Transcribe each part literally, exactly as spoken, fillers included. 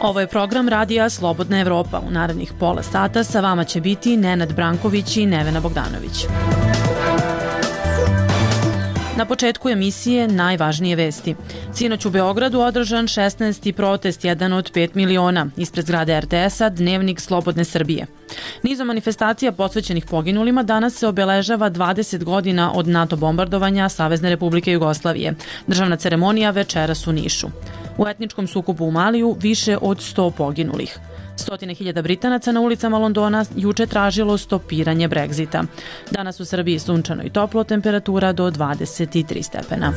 Ovo je program radija Slobodna Evropa. U narednih pola sata sa vama će biti Nenad Branković i Nevena Bogdanović. Na početku emisije najvažnije vesti. Sinoć u Beogradu održan šesnaesti protest, jedan od pet miliona. Ispred zgrade er te es-a Dnevnik Slobodne Srbije. Nizom manifestacija posvećenih poginulima danas se obeležava dvadeset godina od NATO bombardovanja Savezne Republike Jugoslavije. Državna ceremonija večeras u Nišu. U etničkom sukobu u Maliju više od sto poginulih. Stotine hiljada Britanaca na ulicama Londona juče tražilo stopiranje Brexita. Danas u Srbiji sunčano i toplo, temperatura do dvadeset tri stepena.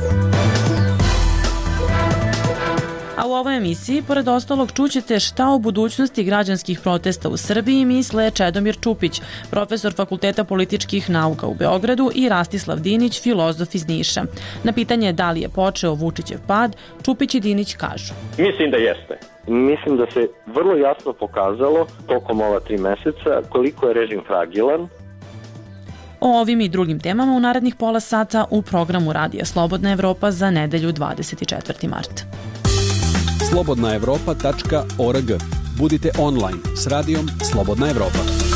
A u ovoj emisiji, pored ostalog, čućete šta o budućnosti građanskih protesta u Srbiji misle Čedomir Čupić, profesor Fakulteta političkih nauka u Beogradu, i Rastislav Dinić, filozof iz Niša. Na pitanje da li je počeo Vučićev pad, Čupić i Dinić kažu: Mislim da jeste. Mislim da se vrlo jasno pokazalo tokom ova tri meseca koliko je režim fragilan. O ovim i drugim temama u narednih pola sata u programu Radija Slobodna Evropa za nedelju dvadeset četvrti mart. slobodna evropa tačka org. Budite online s radijom Slobodna Evropa.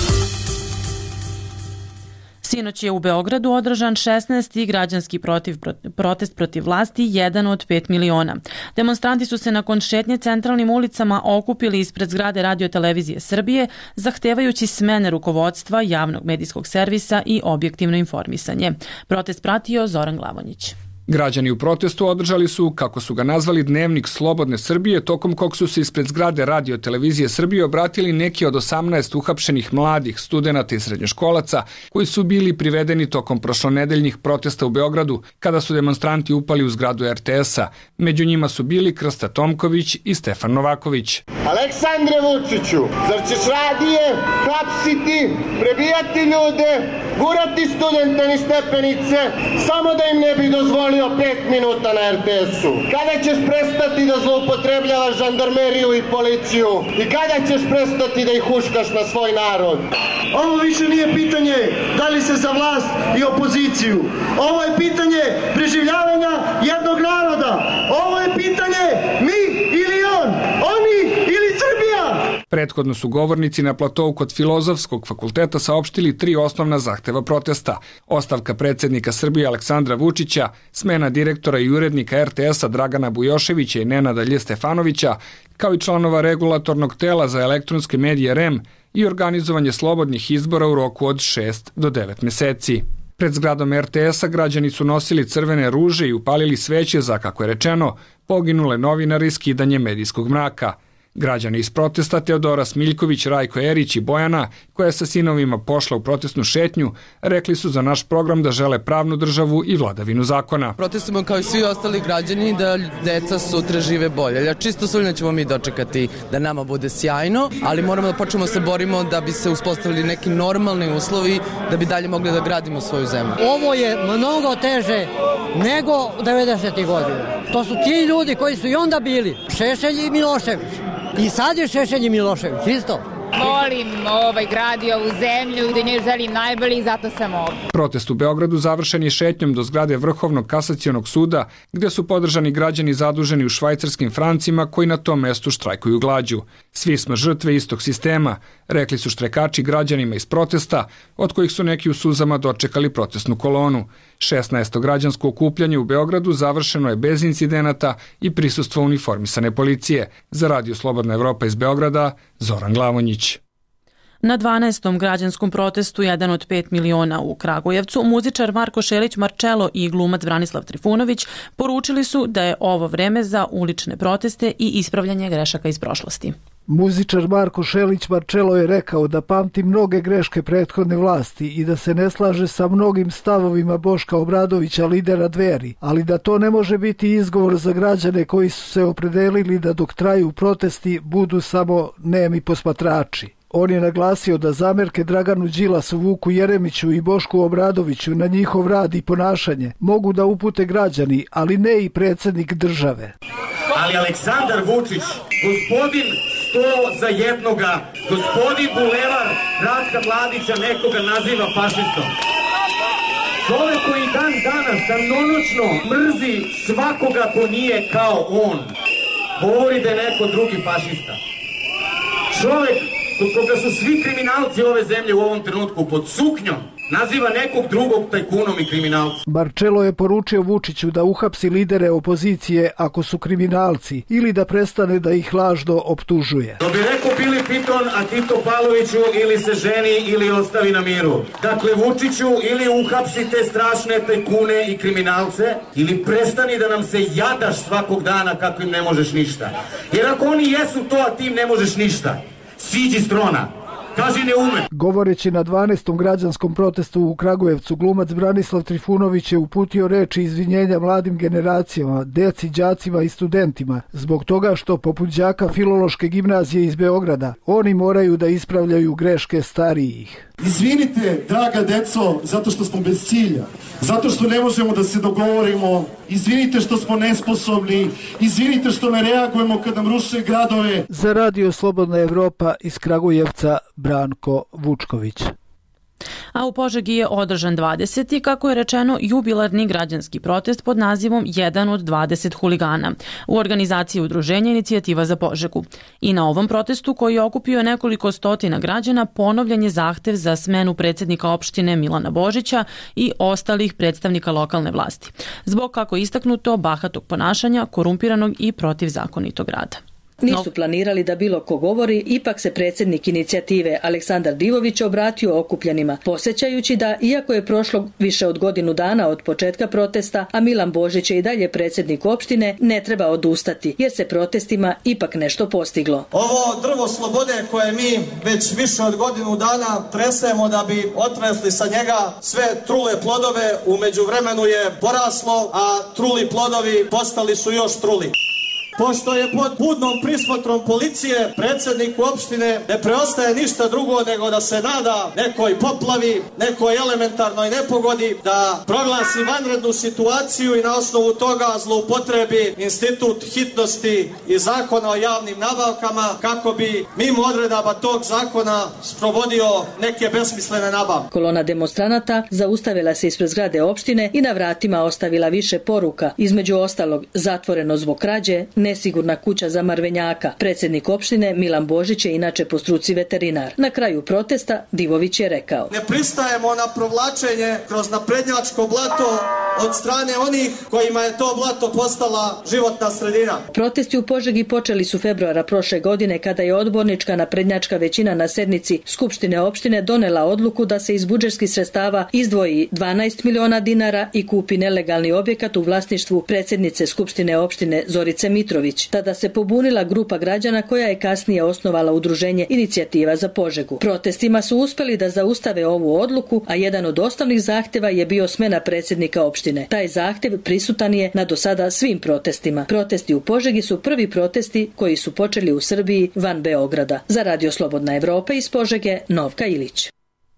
Sinoć je u Beogradu održan šesnaesti građanski protiv, protest protiv vlasti, jedan od pet miliona. Demonstranti su se nakon šetnje centralnim ulicama okupili ispred zgrade Radio-televizije Srbije, zahtevajući smene rukovodstva javnog medijskog servisa i objektivno informisanje. Protest pratio Zoran Glavonjić. Građani u protestu održali su, kako su ga nazvali, Dnevnik Slobodne Srbije, tokom kog su se ispred zgrade Radio-televizije Srbije obratili neki od osamnaest uhapšenih mladih studenata i srednjoškolaca koji su bili privedeni tokom prošlonedeljnih protesta u Beogradu, kada su demonstranti upali u zgradu er te es-a. Među njima su bili Krsta Tomković i Stefan Novaković. Aleksandre Vučiću, zar ćeš radije hapsiti, prebijati ljude, gurati studenta niz stepenice, samo da im ne bi dozvolio pet minuta na er te es-u? Kada ćeš prestati da zloupotrebljavaš žandarmeriju i policiju? I kada ćeš prestati da ih huškaš na svoj narod? Ovo više nije pitanje da li se za vlast i opoziciju. Ovo je pitanje preživljavanja jednog naroda. Ovo je pitanje mi ili on, oni ili Srbija. Prethodno su govornici na platovu kod Filozofskog fakulteta saopštili tri osnovna zahteva protesta: ostavka predsjednika Srbije Aleksandra Vučića, smena direktora i urednika er te es-a Dragana Bujoševića i Nenada Lje Stefanovića, kao i članova regulatornog tela za elektronske medije er e em i organizovanje slobodnih izbora u roku od šest do devet meseci. Pred zgradom er te es-a građani su nosili crvene ruže i upalili sveće za, kako je rečeno, poginule novinare i skidanje medijskog mraka. Građani iz protesta Teodora Smiljković, Rajko Erić i Bojana, koja je sa sinovima pošla u protestnu šetnju, rekli su za naš program da žele pravnu državu i vladavinu zakona. Protestujemo kao i svi ostali građani da deca sutra žive bolje. Ja čisto sumnjam da ćemo mi dočekati da nama bude sjajno, ali moramo da počnemo se borimo da bi se uspostavili neki normalni uslovi da bi dalje mogli da gradimo svoju zemlju. Ovo je mnogo teže nego devedesetih godina. To su ti ljudi koji su i onda bili Šešelj i Milošević. I sad je Šešelj i Milošević, isto. Volim ovaj grad i ovu zemlju, gde nje želim najbolje i zato sam ovdje. Protest u Beogradu završen je šetnjom do zgrade Vrhovnog kasacionog suda, gde su podržani građani zaduženi u švajcarskim francima koji na tom mestu štrajkuju glađu. Svi smo žrtve istog sistema, rekli su štrajkači građanima iz protesta, od kojih su neki u suzama dočekali protestnu kolonu. šesnaesto građansko okupljanje u Beogradu završeno je bez incidenata i prisustva uniformisane policije. Za Radio Slobodna Evropa iz Beograda, Zoran Glavonjić. Na dvanaestom građanskom protestu, jedan od pet miliona u Kragujevcu, muzičar Marko Šelić Marčelo i glumac Branislav Trifunović poručili su da je ovo vreme za ulične proteste i ispravljanje grešaka iz prošlosti. Muzičar Marko Šelić Marčelo je rekao da pamti mnoge greške prethodne vlasti i da se ne slaže sa mnogim stavovima Boška Obradovića, lidera Dveri, ali da to ne može biti izgovor za građane koji su se opredelili da dok traju protesti budu samo nemi posmatrači. On je naglasio da zamerke Draganu Đilasu, Vuku Jeremiću i Bošku Obradoviću na njihov rad i ponašanje mogu da upute građani, ali ne i predsjednik države. Ali Aleksandar Vučić, gospodin sto za jednoga, gospodin Bulevar Ratka Mladića nekoga naziva fašistom. Čovek koji dan danas danonoćno mrzi svakoga ko nije kao on, govori da je neko drugi fašista. Čovek kod koga su svi kriminalci ove zemlje u ovom trenutku pod suknjom naziva nekog drugog tajkunom i kriminalcem. Marčelo je poručio Vučiću da uhapsi lidere opozicije ako su kriminalci ili da prestane da ih lažno optužuje. To bi rekao Bili Piton, a Tito Pavloviću ili se ženi ili ostavi na miru. Dakle, Vučiću, ili uhapsi te strašne tajkune i kriminalce, ili prestani da nam se jadaš svakog dana kako im ne možeš ništa. Jer ako oni jesu to, a ti im ne možeš ništa, siđi s trona. Kaži ne ume. Govoreći na dvanaestom građanskom protestu u Kragujevcu, glumac Branislav Trifunović je uputio reči izvinjenja mladim generacijama, deci, đacima i studentima, zbog toga što, poput đaka Filološke gimnazije iz Beograda, oni moraju da ispravljaju greške starijih. Izvinite, draga deco, zato što smo bez cilja, zato što ne možemo da se dogovorimo, izvinite što smo nesposobni, izvinite što ne reagujemo kad nam ruše gradove. Za Radio Slobodna Evropa iz Kragujevca, Branko Vučković. A u Požegi je održan dvadeseti, kako je rečeno, jubilarni građanski protest pod nazivom jedan od dvadeset huligana u organizaciji udruženja Inicijativa za Požegu. I na ovom protestu, koji je okupio nekoliko stotina građana, ponovljen je zahtev za smenu predsjednika opštine Milana Božića i ostalih predstavnika lokalne vlasti, zbog, kako istaknuto, bahatog ponašanja, korumpiranog i protivzakonitog rada. Nisu planirali da bilo ko govori, ipak se predsjednik inicijative Aleksandar Divović obratio okupljenima, podsjećajući da, iako je prošlo više od godinu dana od početka protesta, a Milan Božić je i dalje predsjednik opštine, ne treba odustati, jer se protestima ipak nešto postiglo. Ovo drvo slobode koje mi već više od godinu dana tresemo da bi otresli sa njega sve trule plodove, u međuvremenu je poraslo, a truli plodovi postali su još truli. Pošto je pod budnom prismotrom policije predsjedniku opštine ne preostaje ništa drugo nego da se nada nekoj poplavi, nekoj elementarnoj nepogodi, da proglasi vanrednu situaciju i na osnovu toga zloupotrebi institut hitnosti i zakona o javnim nabavkama kako bi mimo odredaba tog zakona sprovodio neke besmislene nabavke. Kolona demonstranata zaustavila se ispred zgrade opštine i na vratima ostavila više poruka, između ostalog zatvoreno zbog krađe, nesigurna kuća za marvenjaka. Predsjednik opštine Milan Božić je inače po struci veterinar. Na kraju protesta Divović je rekao: Ne pristajemo na provlačenje kroz naprednjačko blato od strane onih kojima je to blato postala životna sredina. Protesti u Požegi počeli su februara prošle godine, kada je odbornička naprednjačka većina na sednici Skupštine opštine donela odluku da se iz budžetskih sredstava izdvoji dvanaest miliona dinara i kupi nelegalni objekat u vlasništvu predsjednice Skupštine opštine Zorice Mitrović. Tada se pobunila grupa građana koja je kasnije osnovala udruženje Inicijativa za Požegu. Protestima su uspeli da zaustave ovu odluku, a jedan od osnovnih zahtjeva je bio smena predsjednika opštine. Taj zahtjev prisutan je na do sada svim protestima. Protesti u Požegi su prvi protesti koji su počeli u Srbiji van Beograda. Za Radio Slobodna Evropa iz Požege, Novka Ilić.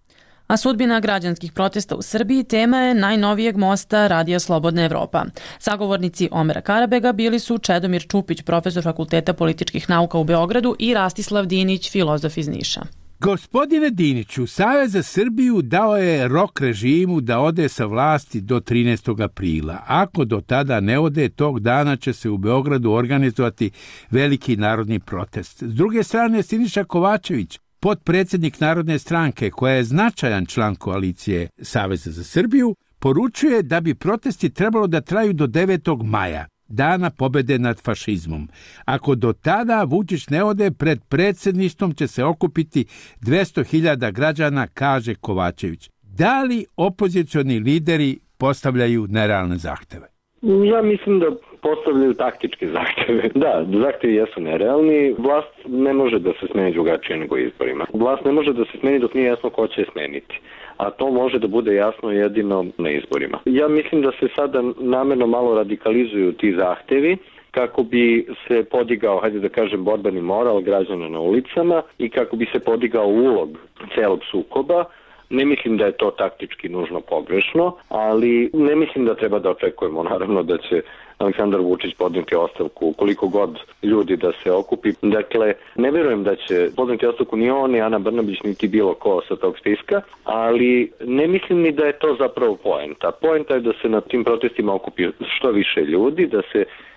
A sudbina građanskih protesta u Srbiji tema je najnovijeg mosta Radija Slobodna Evropa. Sagovornici Omera Karabega bili su Čedomir Čupić, profesor Fakulteta političkih nauka u Beogradu, i Rastislav Dinić, filozof iz Niša. Gospodine Diniću, Savez za Srbiju dao je rok režimu da ode sa vlasti do trinaestog aprila. Ako do tada ne ode, tog dana će se u Beogradu organizovati veliki narodni protest. S druge strane, Siniša Kovačević, potpredsjednik Narodne stranke, koja je značajan član koalicije Saveza za Srbiju, poručuje da bi protesti trebalo da traju do devetog maja, dana pobede nad fašizmom. Ako do tada Vučić ne ode, pred predsjedništvom će se okupiti dvesta hiljada građana, kaže Kovačević. Da li opozicioni lideri postavljaju nerealne zahteve? Ja mislim da postavljaju taktičke zahteve. Da, zahtevi jesu nerealni. Vlast ne može da se smeni drugačije nego izborima. Vlast ne može da se smeni dok nije jasno ko će je smeniti. A to može da bude jasno jedino na izborima. Ja mislim da se sada namerno malo radikalizuju ti zahtevi kako bi se podigao, hajde da kažem, borbeni moral građana na ulicama i kako bi se podigao ulog celog sukoba. Ne mislim da je to taktički nužno pogrešno, ali ne mislim da treba da očekujemo naravno da će Aleksandar Vučić podneti ostavku koliko god ljudi da se okupi. Dakle, ne vjerujem da će podneti ostavku ni on, ni Ana Brnabić, niti bilo ko sa tog spiska, ali ne mislim ni da je to zapravo poenta. Poenta je da se na tim protestima okupi što više ljudi, da se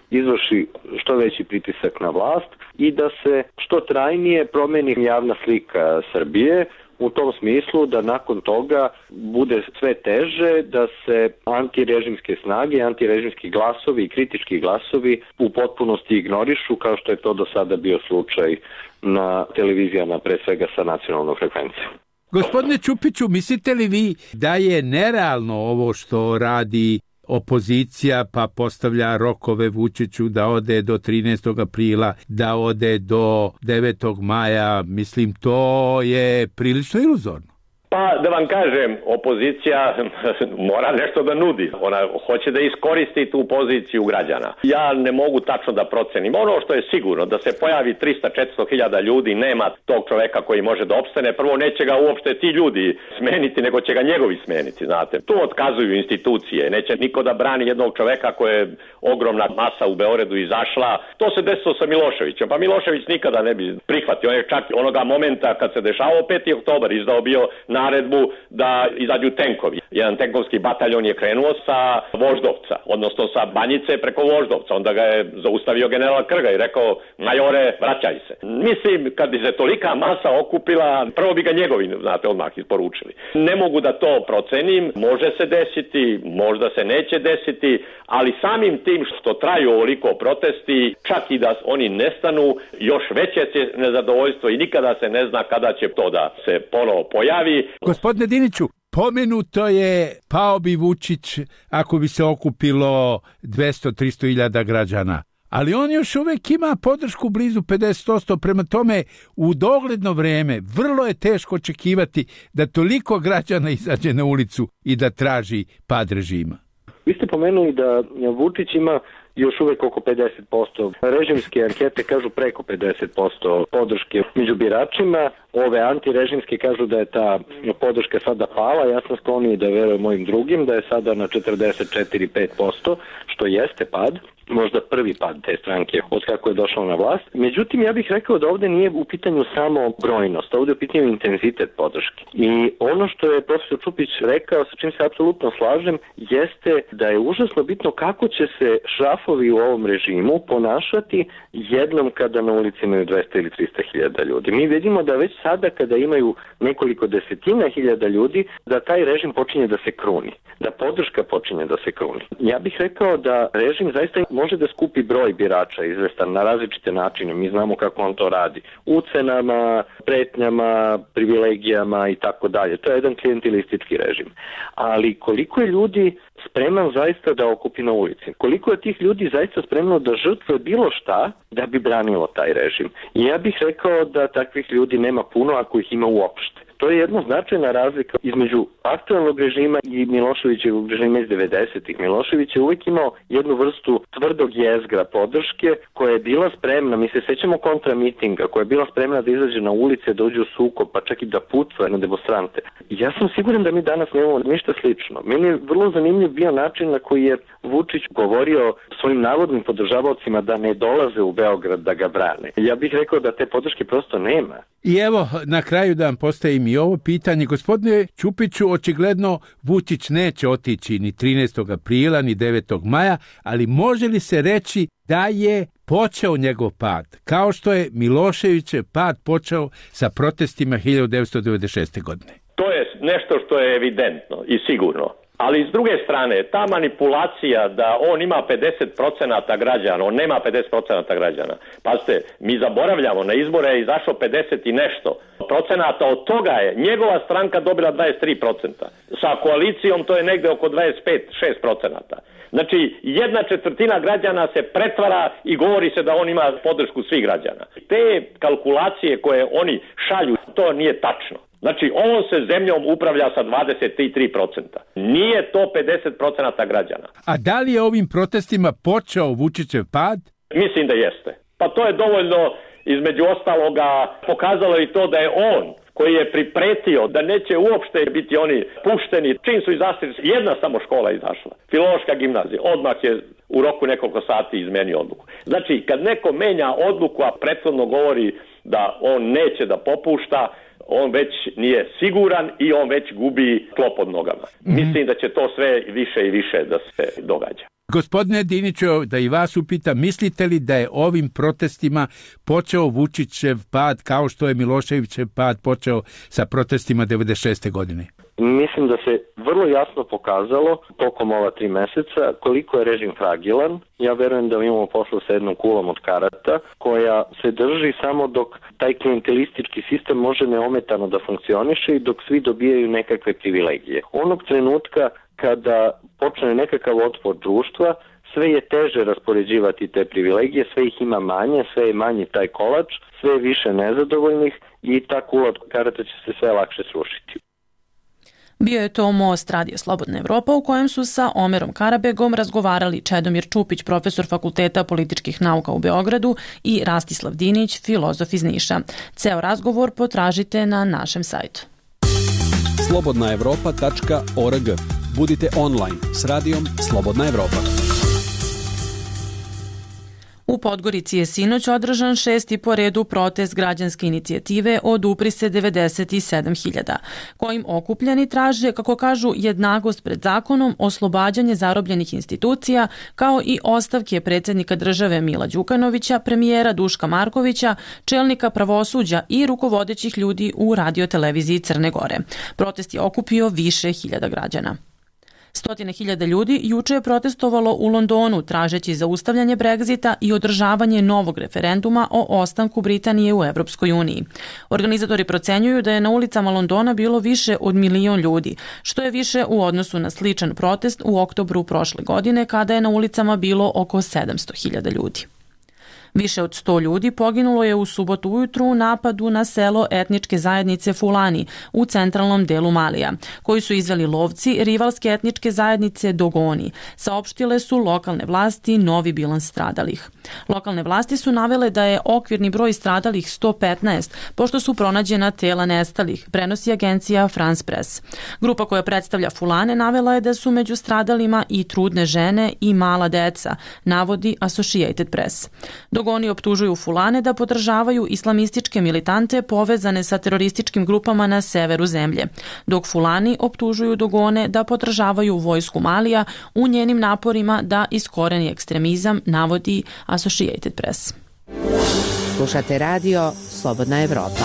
izvrši što veći pritisak na vlast i da se što trajnije promeni javna slika Srbije, u tom smislu da nakon toga bude sve teže da se antirežimske snage, antirežimski glasovi i kritički glasovi u potpunosti ignorišu, kao što je to do sada bio slučaj na televizijama, pre svega sa nacionalnom frekvencijom. Gospodine Ćupiću, mislite li vi da je nerealno ovo što radi opozicija, pa postavlja rokove Vučiću da ode do trinaestog aprila, da ode do devetog maja, mislim, to je prilično iluzorno. Pa da vam kažem, opozicija mora nešto da nudi. Ona hoće da iskoristi tu poziciju građana. Ja ne mogu tačno da procenim. Ono što je sigurno, da se pojavi trista do četiristo hiljada ljudi, nema tog čoveka koji može da opstane. Prvo, neće ga uopšte ti ljudi smeniti, nego će ga njegovi smeniti, znate. Tu otkazuju institucije. Neće niko da brani jednog čoveka koje je ogromna masa u Beogradu izašla. To se desilo sa Miloševićem. Pa Milošević nikada ne bi prihvatio. On je čak onoga momenta kad se dešavao peti oktobar izdao bio naredbu da izađu tenkovi. Jedan tenkovski bataljon je krenuo sa Voždovca, odnosno sa Banjice preko Voždovca. Onda ga je zaustavio general Krga i rekao, majore, vraćaj se. Mislim, kad bi se tolika masa okupila, prvo bi ga njegovi, znate, odmah isporučili. Ne mogu da to procenim, može se desiti, možda se neće desiti, ali samim tim što traju ovoliko protesti, čak i da oni nestanu, još veće će nezadovoljstvo i nikada se ne zna kada će to da se ponovo pojavi. Gospodine Diniću, pomenuto je pao bi Vučić ako bi se okupilo dvesta do trista hiljada građana, ali on još uvek ima podršku blizu pedeset posto, prema tome u dogledno vreme vrlo je teško očekivati da toliko građana izađe na ulicu i da traži pad režima. Vi ste pomenuli da Vučić ima još uvek oko pedeset posto. Režimske ankete kažu preko pedeset posto podrške među biračima. Ove antirežimske kažu da je ta podrška sada pala. Ja sam skloniji da verujem mojim drugim, da je sada na četrdeset četiri do pet posto, što jeste pad. Možda prvi pad te stranke od kako je došla na vlast. Međutim, ja bih rekao da ovde nije u pitanju samo brojnost, ovde je u pitanju intenzitet podrške. I ono što je profesor Čupić rekao, sa čim se apsolutno slažem, jeste da je užasno bitno kako će se šrafovi u ovom režimu ponašati jednom kada na ulici imaju dvesta ili trista hiljada ljudi. Mi vidimo da već sada kada imaju nekoliko desetina hiljada ljudi, da taj režim počinje da se kruni, da podrška počinje da se kruni. Ja bih rekao da režim zaista može da skupi broj birača izvestan na različite načine. Mi znamo kako on to radi. Ucenama, pretnjama, privilegijama i tako dalje. To je jedan klijentilistički režim. Ali koliko je ljudi spreman zaista da okupi na ulici? Koliko je tih ljudi zaista spremno da žrtve bilo šta da bi branilo taj režim? I ja bih rekao da takvih ljudi nema puno ako ih ima uopšte. To je jedna značajna razlika između aktualnog režima i Miloševićevog režima iz devedesetih. Milošević je uvijek imao jednu vrstu tvrdog jezgra podrške koja je bila spremna, mi se sećamo kontramitinga, koja je bila spremna da izađe na ulice, da uđe u sukob, pa čak i da puca na demonstrante. Ja sam siguran da mi danas nemamo ništa slično. Meni je vrlo zanimljiv bio način na koji je Vučić govorio svojim navodnim podržavaocima da ne dolaze u Beograd da ga brane. Ja bih rekao da te podrške prosto nema. I evo, na kraju da vam postavim i ovo pitanje. Gospodine Ćupiću, očigledno Vučić neće otići ni trinaestog aprila, ni devetog maja, ali može li se reći da je počeo njegov pad, kao što je Miloševićev pad počeo sa protestima hiljadu devetsto devedeset šeste. godine? To je nešto što je evidentno i sigurno. Ali s druge strane, ta manipulacija da on ima pedeset procenata građana, on nema pedeset procenata građana. Pazite, mi zaboravljamo, na izbore je izašlo pedeset i nešto procenata, od toga je njegova stranka dobila dvadeset tri procenta. Sa koalicijom to je negde oko dvadeset pet do šest procenata. Znači, jedna četvrtina građana se pretvara i govori se da on ima podršku svih građana. Te kalkulacije koje oni šalju, to nije tačno. Znači, on se zemljom upravlja sa dvadeset tri procenta. Nije to pedeset procenata građana. A da li je ovim protestima počeo Vučićev pad? Mislim da jeste. Pa to je dovoljno, između ostaloga, pokazalo i to da je on, koji je pripretio da neće uopšte biti oni pušteni, čim su izašli, jedna samo škola izašla, Filološka gimnazija, odmah je u roku nekoliko sati izmenio odluku. Znači, kad neko menja odluku, a prethodno govori da on neće da popušta, on već nije siguran i on već gubi tlo pod nogama. Mm-hmm. Mislim da će to sve više i više da se događa. Gospodine Diniću, da i vas upitam, mislite li da je ovim protestima počeo Vučićev pad kao što je Miloševićev pad počeo sa protestima devedeset šeste godine? Mislim da se vrlo jasno pokazalo tokom ova tri meseca koliko je režim fragilan. Ja verujem da imamo posla sa jednom kulom od karata koja se drži samo dok taj klientelistički sistem može neometano da funkcioniše i dok svi dobijaju nekakve privilegije. Onog trenutka kada počne nekakav otpor društva, sve je teže raspoređivati te privilegije, sve ih ima manje, sve je manji taj kolač, sve je više nezadovoljnih i ta kula od karata će se sve lakše srušiti. Bio je to Most Radio Slobodna Evropa u kojem su sa Omerom Karabegom razgovarali Čedomir Čupić, profesor Fakulteta političkih nauka u Beogradu i Rastislav Dinić, filozof iz Niša. Ceo razgovor potražite na našem sajtu. slobodna evropa tačka org. Budite online s radijom Slobodna Evropa. U Podgorici je sinoć održan šesti po redu protest građanske inicijative Odupri se devedeset sedam hiljada, kojim okupljeni traže, kako kažu, jednakost pred zakonom, oslobađanje zarobljenih institucija, kao i ostavke predsjednika države Mila Đukanovića, premijera Duška Markovića, čelnika pravosuđa i rukovodećih ljudi u radioteleviziji Crne Gore. Protest je okupio više hiljada građana. Stotine hiljada ljudi juče je protestovalo u Londonu tražeći zaustavljanje Brexita i održavanje novog referenduma o ostanku Britanije u Evropskoj uniji. Organizatori procenjuju da je na ulicama Londona bilo više od milion ljudi, što je više u odnosu na sličan protest u oktobru prošle godine kada je na ulicama bilo oko sedamsto hiljada ljudi. Više od sto ljudi poginulo je u subotu ujutru u napadu na selo etničke zajednice Fulani u centralnom delu Malija, koji su izveli lovci rivalske etničke zajednice Dogoni. Saopštile su lokalne vlasti novi bilans stradalih. Lokalne vlasti su navele da je okvirni broj stradalih sto petnaest, pošto su pronađena tela nestalih, prenosi agencija France Press. Grupa koja predstavlja Fulane navela je da su među stradalima i trudne žene i mala deca, navodi Associated Press. Dogoni optužuju Fulane da podržavaju islamističke militante povezane sa terorističkim grupama na severu zemlje, dok Fulani optužuju Dogone da podržavaju vojsku Malija u njenim naporima da iskoreni ekstremizam, navodi Associated Press. Slušate radio Slobodna Evropa.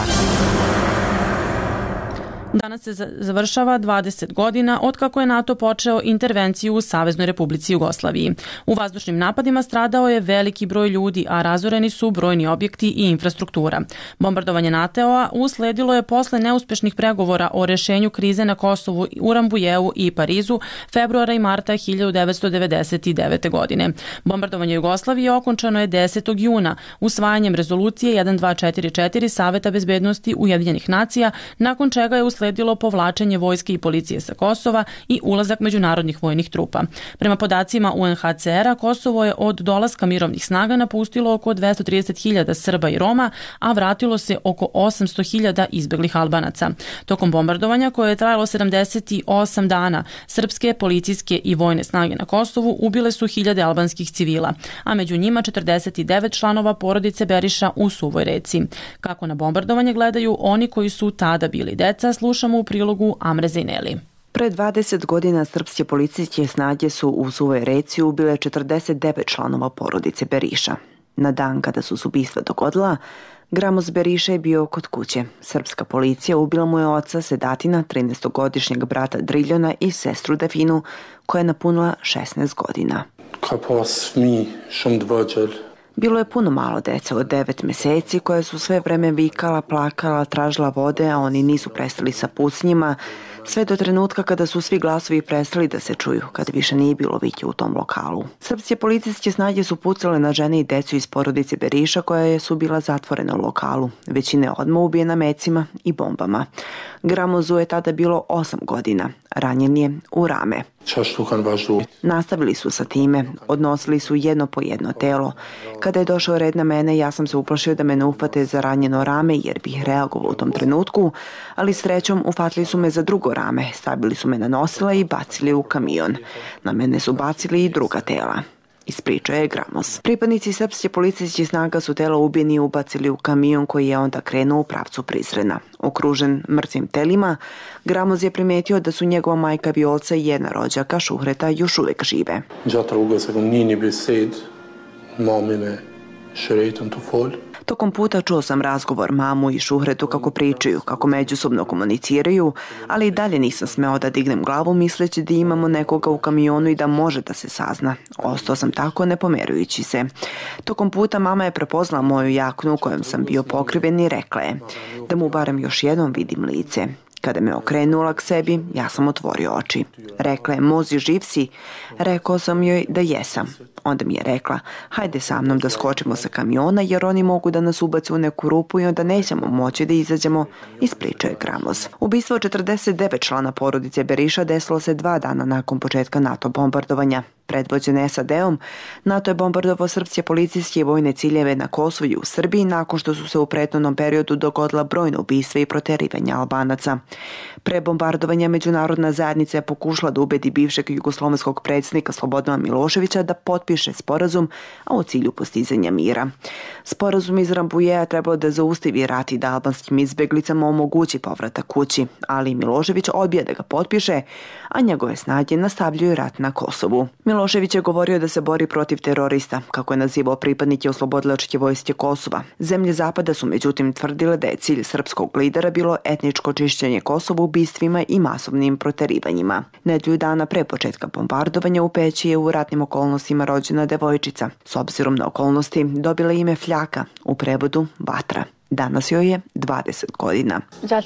Danas se završava dvadeset godina od kako je NATO počeo intervenciju u Saveznoj Republici Jugoslaviji. U vazdušnim napadima stradao je veliki broj ljudi, a razoreni su brojni objekti i infrastruktura. Bombardovanje NATO-a usledilo je posle neuspešnih pregovora o rešenju krize na Kosovu, u Rambujeu i Parizu februara i marta hiljadu devetsto devedeset devete. godine. Bombardovanje Jugoslavije okončano je desetog juna usvajanjem rezolucije jedan dva četiri četiri Saveta bezbednosti Ujedinjenih nacija, nakon čega je usledilo sledilo povlačenje vojske i policije sa Kosova i ulazak međunarodnih vojnih trupa. Prema podacima U N H C R-a, Kosovo je od dolaska mirovnih snaga napustilo oko dvesta trideset hiljada Srba i Roma, a vratilo se oko osamsto hiljada izbeglih Albanaca. Tokom bombardovanja, koje je trajalo sedamdeset osam dana, srpske, policijske i vojne snage na Kosovu ubile su hiljade albanskih civila, a među njima četrdeset devet članova porodice Beriša u Suvoj Reci. Kako na bombardovanje gledaju oni koji su tada bili deca, slušamo u prilogu Amre Zejneli. Pre dvadeset godina srpske policijske snage su u Suvoj Reci ubile četrdeset devet članova porodice Beriša. Na dan kada su se ubistva dogodila, Gramos Beriša je bio kod kuće. Srpska policija ubila mu je oca Sedatina, trinaestogodišnjeg brata Driljona i sestru Definu, koja je napunila šesnaest godina. Bilo je puno malo dece od devet meseci koje su sve vreme vikala, plakala, tražila vode, a oni nisu prestali sa pucnjima, sve do trenutka kada su svi glasovi prestali da se čuju, kada više nije bilo vike u tom lokalu. Srpske policijske snage su pucale na žene i decu iz porodice Beriša koja su bila zatvorena u lokalu. Većina je odmah ubijena mecima i bombama. Gramozu je tada bilo osam godina, ranjen je u rame. Nastavili su sa time, odnosili su jedno po jedno telo. Kada je došao red na mene, ja sam se uplašio da me ne ufate za ranjeno rame jer bih reagovao u tom trenutku, ali srećom ufatili su me za drugo rame, stavili su me na nosila i bacili u kamion. Na mene su bacili i druga tela. ispričao je Gramos. Pripadnici srpske policijskih snaga su telo ubijeni ubacili u kamion koji je onda krenuo u pravcu Prizrena. Okružen mrtvim telima, Gramos je primetio da su njegova majka Vjolca i jedna rođaka Šuhreta još uvek žive. Tokom puta čuo sam razgovor mamu i Šuhretu kako pričaju, kako međusobno komuniciraju, ali i dalje nisam smeo da dignem glavu misleći da imamo nekoga u kamionu i da može da se sazna. Ostao sam tako ne pomerujući se. Tokom puta mama je prepoznala moju jaknu u kojom sam bio pokriven i rekla je da mu barem još jednom vidim lice. Kada me okrenula k sebi, ja sam otvorio oči. Rekla je, Mozi, živ si? Rekao sam joj da jesam. Onda mi je rekla, hajde sa mnom da skočimo sa kamiona jer oni mogu da nas ubace u neku rupu i onda nećemo moći da izađemo, ispričao je Gramos. Ubistvo četrdeset devet člana porodice Beriša desilo se dva dana nakon početka NATO bombardovanja. Predvođen S A D-om, NATO je bombardovao srpske policijske i vojne ciljeve na Kosovu i u Srbiji nakon što su se u prethodnom periodu dogodila brojna ubistva i proterivanja Albanaca. Pre bombardovanja međunarodna zajednica je pokušala da ubedi bivšeg jugoslovenskog predsjednika Slobodana Miloševića da potpiše sporazum, a u cilju postizanja mira. Sporazum iz Rambujea trebao da zaustavi rat i da albanskim izbeglicama omogući povratak kući, ali Milošević odbija da ga potpiše, a njegove snage nastavljaju rat na Kosovu. Milošević je govorio da se bori protiv terorista, kako je nazivao pripadnike oslobodilačke vojske Kosova. Zemlje Zapada su međutim tvrdile da je cilj srpskog lidera bilo etničko čišćenje Kosova ubistvima i masovnim proterivanjima. Nedelju dana pre početka bombardovanja u Peći je u ratnim okolnostima rođena devojčica. S obzirom na okolnosti dobila ime Fljaka, u prevodu vatra. Danas joj je dvadeset godina.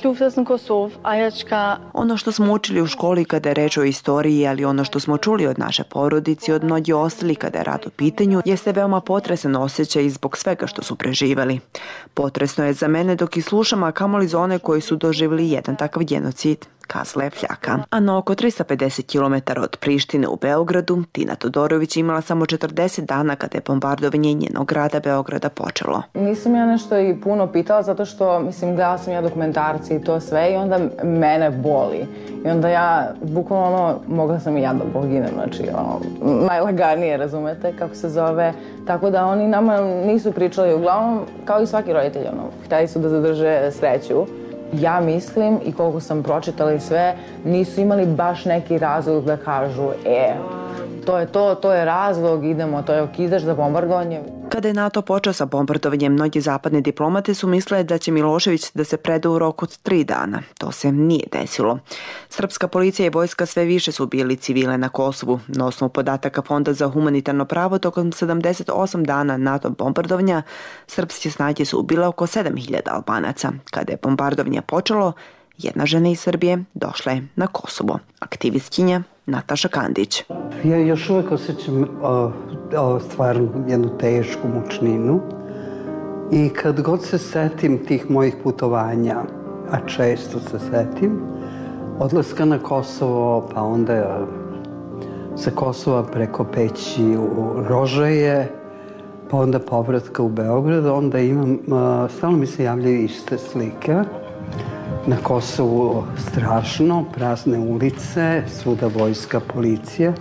Ono što smo učili u školi kada je reč o istoriji, ali ono što smo čuli od naše porodice i od mnogi ostali kada je rat u pitanju, jeste veoma potresan osjećaj zbog svega što su preživali. Potresno je za mene dok i slušam, a kamoli za one koji su doživjeli jedan takav genocid, kazala je Fljaka. A na oko tristo pedeset kilometara od Prištine u Beogradu, Tina Todorović imala samo četrdeset dana kada je bombardovanje njenog grada Beograda počelo. Nisam ja nešto i puno pitala zato što, mislim, gledala sam ja dokumentarci i to sve i onda mene boli. I onda ja, bukvalno ono, mogla sam i ja da poginem, znači, ono, najlaganije, razumete, kako se zove. Tako da oni nama nisu pričali, uglavnom, kao i svaki roditelj, ono, hteli su da zadrže sreću. Ja mislim, i koliko sam pročitala i sve, nisu imali baš neki razlog da kažu, e, to je to, to je razlog, idemo, to je okidaš za bombardovanje. Kada je NATO počeo sa bombardovanjem, mnogi zapadne diplomate su mislili da će Milošević da se preda u roku od tri dana. To se nije desilo. Srpska policija i vojska sve više su ubijali civile na Kosovu. Na osnovu podataka Fonda za humanitarno pravo, tokom sedamdeset osam dana NATO bombardovanja, srpske snage su ubile oko sedam hiljada Albanaca. Kada je bombardovanje počelo, jedna žena iz Srbije došla je na Kosovo. Aktivistkinja Nataša Kandić. Ja još uvek osjećam o, o, stvarno jednu tešku mučninu i kad god se setim tih mojih putovanja, a često se setim, odlaska na Kosovo, pa onda sa Kosova preko Peći u Rožaje, pa onda povratka u Beograd, onda imam, stalno mi se javljaju iste slike. Na Kosovu strašno, prazne ulice, svuda vojska, policija.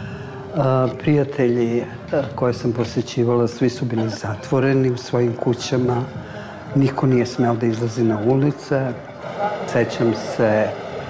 Prijatelji koje sam posjećivala, svi su bili zatvoreni u svojim kućama. Niko nije smeo da izlazi na ulice. Sećam se,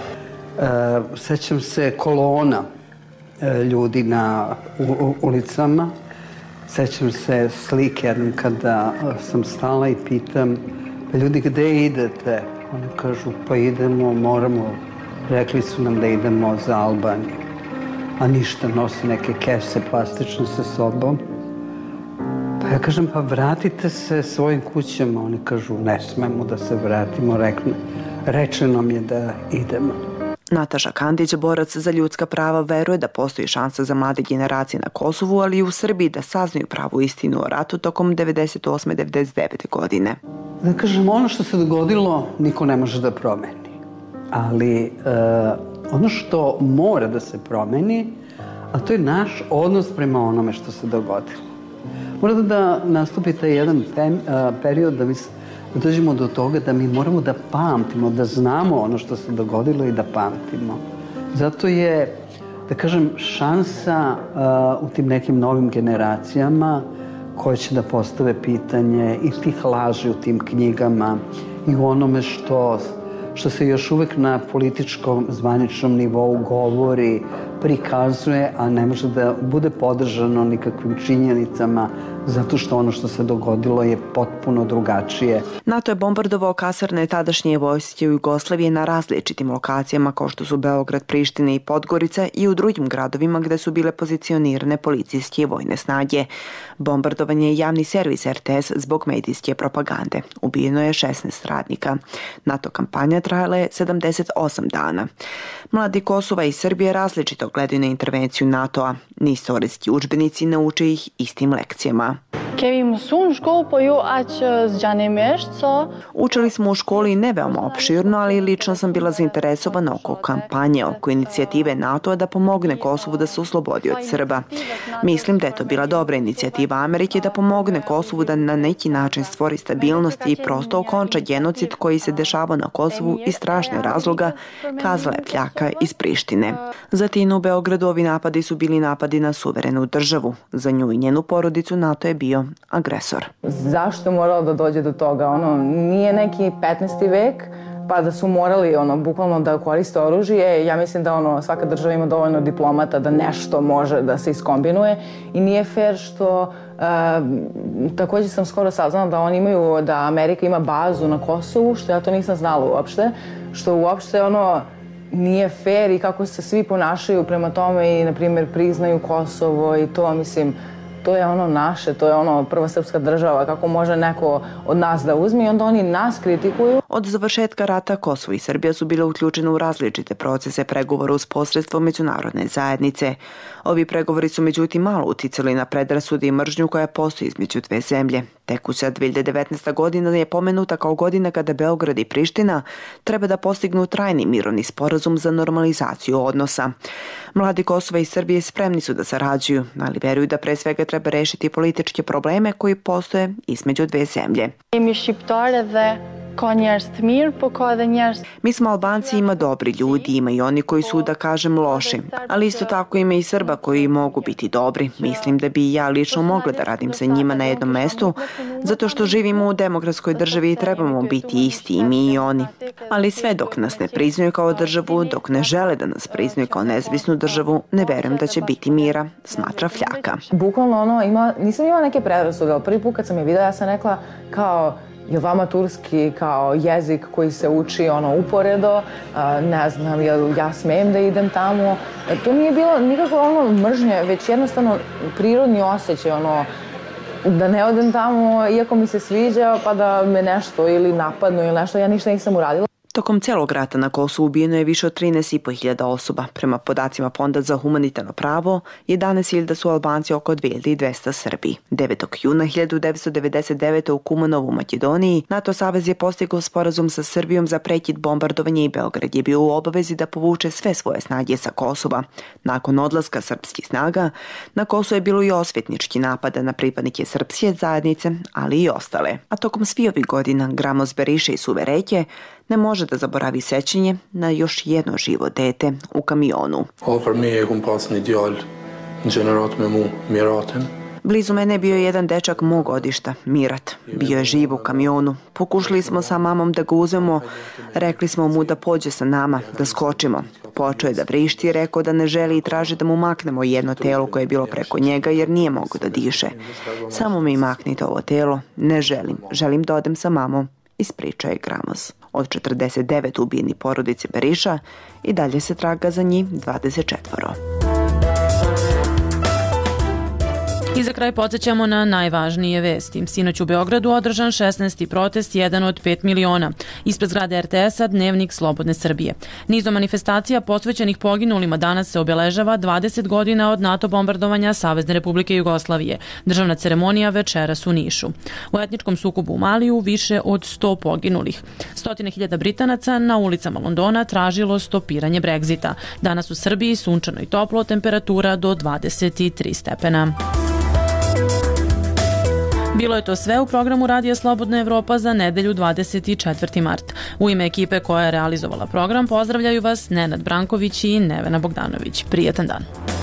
sećam se kolona ljudi na ulicama. Sećam se slike jednom kada sam stala i pitam, pa ljudi, gde idete? Oni kažu, pa idemo, moramo, rekli su nam da idemo za Albaniju. A ništa, nosi neke kese plastične sa sobom. Pa ja kažem, pa vratite se svojim kućama. Oni kažu, ne smemo da se vratimo, rečeno nam je da idemo. Nataša Kandić, borac za ljudska prava, veruje da postoji šansa za mlade generacije na Kosovu, ali i u Srbiji da saznaju pravu istinu o ratu tokom devedeset osme devedeset devete godine. Da kažem, ono što se dogodilo niko ne može da promeni. Ali e, ono što mora da se promeni, a to je naš odnos prema onome što se dogodilo. Mora da nastupi taj jedan pem, a, period da mi da dođemo do toga da mi moramo da pamtimo, da znamo ono što se dogodilo i da pamtimo. Zato je da kažem, šansa uh, u tim nekim novim generacijama koje će da postave pitanje i tih laži u tim knjigama i u onome što, što se još uvek na političkom zvaničnom nivou govori, prikazuje, a ne može da bude podržano nikakvim činjenicama, zato što ono što se dogodilo je potpuno drugačije. NATO je bombardovao kasarne tadašnje vojske u Jugoslaviji na različitim lokacijama kao što su Beograd, Priština i Podgorica i u drugim gradovima gde su bile pozicionirane policijske i vojne snage. Bombardovan je javni servis R T S zbog medijske propagande. Ubijeno je šesnaest radnika. NATO kampanja trajala je sedamdeset osam dana. Mladi Kosova i Srbije različito gledaju na intervenciju NATO-a. Ni istorijski udžbenici ne uče ih istim lekcijama. Učili smo u školi ne veoma opširno, ali lično sam bila zainteresovana oko kampanje, oko inicijative NATO-a da pomogne Kosovu da se oslobodi od Srba. Mislim da je to bila dobra inicijativa Amerike da pomogne Kosovu da na neki način stvori stabilnost i prosto okonča genocid koji se dešava na Kosovu iz strašne razloga, kazala je Pljaka iz Prištine. Za Tinu u Beogradu ovi napadi su bili napadi na suverenu državu. Za nju i njenu porodicu NATO je bio agresor. Zašto je moralo da dođe do toga? Ono, nije neki petnaesti vek, pa da su morali ono, bukvalno da koriste oružje. Ja mislim da ono, svaka država ima dovoljno diplomata da nešto može da se iskombinuje i nije fair što e, također sam skoro saznala da oni imaju, da Amerika ima bazu na Kosovu, što ja to nisam znala uopšte, što uopšte ono nije fair i kako se svi ponašaju prema tome i, na primjer, priznaju Kosovo i to, mislim, to je ono naše, to je ono prva srpska država, kako može neko od nas da uzme i onda oni nas kritikuju. Od završetka rata Kosovo i Srbija su bile uključene u različite procese pregovora uz posredstvo međunarodne zajednice. Ovi pregovori su međutim malo uticali na predrasude i mržnju koja postoji između dve zemlje. Tekuća dve hiljade devetnaesta. godina je pomenuta kao godina kada Beograd i Priština treba da postignu trajni mirovni sporazum za normalizaciju odnosa. Mladi Kosova i Srbije spremni su da sarađuju, ali veruju da pre svega treba rešiti političke probleme koji postoje između dve zemlje. Mi smo Albanci, ima dobri ljudi, ima i oni koji su, da kažem, loši, ali isto tako ima i Srba koji mogu biti dobri. Mislim da bi ja lično mogla da radim sa njima na jednom mestu, zato što živimo u demokratskoj državi i trebamo biti isti i mi i oni. Ali sve dok nas ne priznaju kao državu, dok ne žele da nas priznaju kao nezavisnu državu, ne verujem da će biti mira, smatra Fljaka. Bukvalno ono, ima, nisam imala neke predrasude, ali prvi put kad sam je videla, ja sam rekla kao, je vama turski kao jezik koji se uči ono uporedo, ne znam, jel ja smijem da idem tamo. To nije bilo nikako ono mržnje, već jednostavno prirodni osjećaj, ono, da ne odem tamo iako mi se sviđa pa da me nešto ili napadnu ili nešto, ja ništa nisam uradila. Tokom celog rata na Kosovu ubijeno je više od trinaest i po hiljada osoba. Prema podacima Fonda za humanitarno pravo, jedanaest hiljada su Albanci, oko dve hiljade dvesta Srbi. devetog juna hiljadu devetsto devedeset devete. u Kumanovu, Makedoniji, NATO savez je postigao sporazum sa Srbijom za prekid bombardovanja i Beograd je bio u obavezi da povuče sve svoje snage sa Kosova. Nakon odlaska srpskih snaga, na Kosovu je bilo i osvetnički napada na pripadnike srpske zajednice, ali i ostale. A tokom svih ovih godina Gramos Beriša i Suvereke ne može da zaboravi sećanje na još jedno živo dete u kamionu. Blizu mene je bio jedan dečak mog godišta, Mirat. Bio je živ u kamionu. Pokušali smo sa mamom da ga uzmemo, rekli smo mu da pođe sa nama, da skočimo. Počeo je da vrišti i rekao da ne želi i traži da mu maknemo jedno telo koje je bilo preko njega jer nije mogao da diše. Samo mi maknite ovo telo, ne želim, želim da odem sa mamom, ispričao je Gramos. Od četrdeset devet ubijeni porodice Beriša i dalje se traga za njih dvadeset četvoro. I za kraj podsjećamo na najvažnije vesti. Sinoć u Beogradu održan šesnaesti protest, jedan od pet miliona. Ispred zgrade R T S-a Dnevnik Slobodne Srbije. Nizom manifestacija posvećenih poginulima danas se obeležava dvadeset godina od NATO bombardovanja Savezne Republike Jugoslavije. Državna ceremonija večeras u Nišu. U etničkom sukobu u Maliju više od sto poginulih. Stotine hiljada Britanaca na ulicama Londona tražilo stopiranje Brexita. Danas u Srbiji sunčano i toplo, temperatura do dvadeset tri stepena. Bilo je to sve u programu Radija Slobodna Evropa za nedelju dvadeset četvrti mart. U ime ekipe koja je realizovala program pozdravljaju vas Nenad Branković i Nevena Bogdanović. Prijetan dan.